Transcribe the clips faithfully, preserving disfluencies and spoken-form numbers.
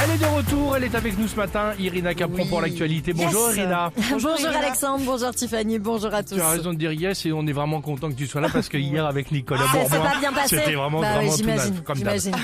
Elle est de retour, elle est avec nous ce matin, Irina Capron Oui. pour l'actualité. Bonjour Yes. Irina. Bonjour, Irina. Alexandre, bonjour Tiffany, bonjour à tous. Tu as raison de dire yes et on est vraiment content que tu sois là parce que hier avec Nicolas Ah, ça s'est Bourgoin, pas bien passé. c'était vraiment, bah, vraiment oui, tout neuf, j'imagine, comme d'hab. j'imagine.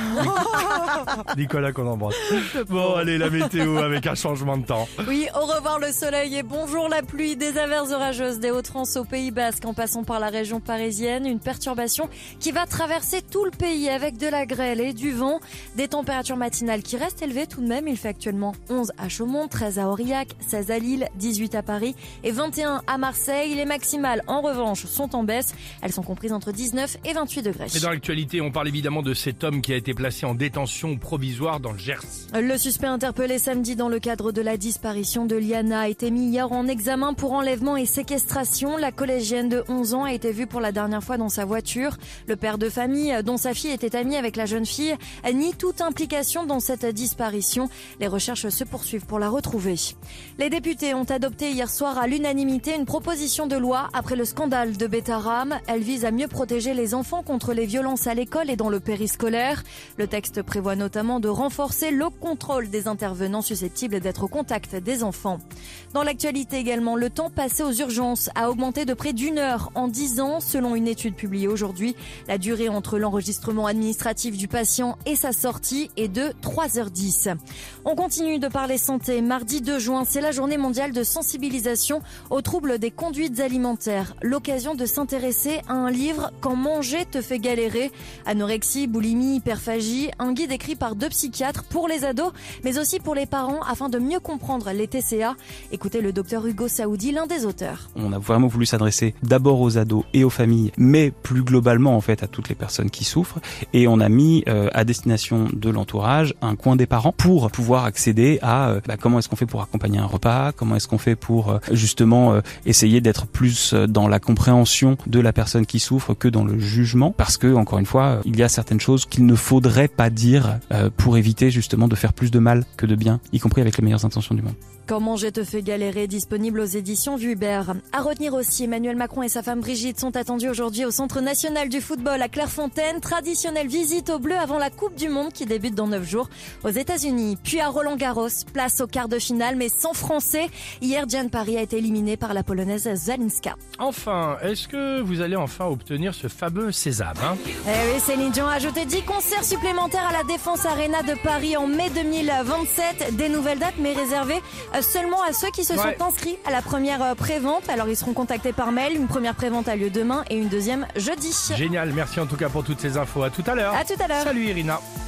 Nicolas qu'on embrasse. Bon allez, la météo avec un changement de temps. Oui, au revoir le soleil et bonjour la pluie, des averses orageuses des Hauts-de-France au Pays Basque en passant par la région parisienne, une perturbation qui va traverser tout le pays avec de la grêle et du vent, des températures matinales qui restent élevées tout de même, il fait actuellement onze à Chaumont, treize à Aurillac, seize à Lille, dix-huit à Paris et vingt et un à Marseille. Les maximales en revanche sont en baisse, elles sont comprises entre dix-neuf et vingt-huit degrés. Et dans l'actualité, on parle évidemment de cet homme qui a été placé en détention provisoire dans le Gers. Le suspect interpellé samedi dans le cadre de la disparition de Liana a été mis hier en examen pour enlèvement et séquestration. La collégienne de onze ans a été vue pour la dernière fois dans sa voiture. Le père de famille, dont sa fille était amie avec la jeune fille, nie toute implication dans cette disparition. Les recherches se poursuivent pour la retrouver. Les députés ont adopté hier soir à l'unanimité une proposition de loi après le scandale de Betaram. Elle vise à mieux protéger les enfants contre les violences à l'école et dans le périscolaire. Le texte prévoit notamment de renforcer le contrôle des intervenants susceptibles d'être au contact des enfants. Dans l'actualité également, le temps passé aux urgences a augmenté de près d'une heure en dix ans selon une étude publiée aujourd'hui. La durée entre l'enregistrement administratif du patient et sa sortie est de trois heures dix. On continue de parler santé. Mardi deux juin, c'est la journée mondiale de sensibilisation aux troubles des conduites alimentaires. L'occasion de s'intéresser à un livre « Quand manger te fait galérer ». Anorexie, boulimie, hyperphagie, un guide écrit par deux psychiatres pour les ados, mais aussi pour les parents afin de mieux comprendre les T C A. Écoutez le docteur Hugo Saoudi, l'un des auteurs. On a vraiment voulu s'adresser d'abord aux ados et aux familles, mais plus globalement en fait à toutes les personnes qui souffrent. Et on a mis euh, à destination de l'entourage un coin des parents pour pouvoir accéder à euh, bah, comment est-ce qu'on fait pour accompagner un repas, comment est-ce qu'on fait pour euh, justement euh, essayer d'être plus dans la compréhension de la personne qui souffre que dans le jugement, parce que encore une fois, il y a certaines choses qu'il ne faudrait pas dire euh, pour éviter justement de faire plus de mal que de bien, y compris avec les meilleures intentions du monde. Quand manger te fait galérer, disponible aux éditions Vuibert. À retenir aussi, Emmanuel Macron et sa femme Brigitte sont attendus aujourd'hui au Centre national du football à Clairefontaine. Traditionnelle visite au bleu avant la Coupe du Monde qui débute dans neuf jours aux États-Unis. Puis à Roland-Garros, place au quart de finale mais sans Français. Hier, Diane Paris a été éliminée par la Polonaise Zalinska. Enfin, est-ce que vous allez enfin obtenir ce fameux sésame hein Eh oui, Céline Dion a ajouté dix concerts supplémentaires à la Défense Arena de Paris en mai deux mille vingt-sept. Des nouvelles dates mais réservées seulement à ceux qui se ouais. sont inscrits à la première prévente. Alors ils seront contactés par mail. Une première prévente a lieu demain et une deuxième jeudi. Génial, merci en tout cas pour toutes ces infos. À tout à l'heure. À tout à l'heure. Salut Irina.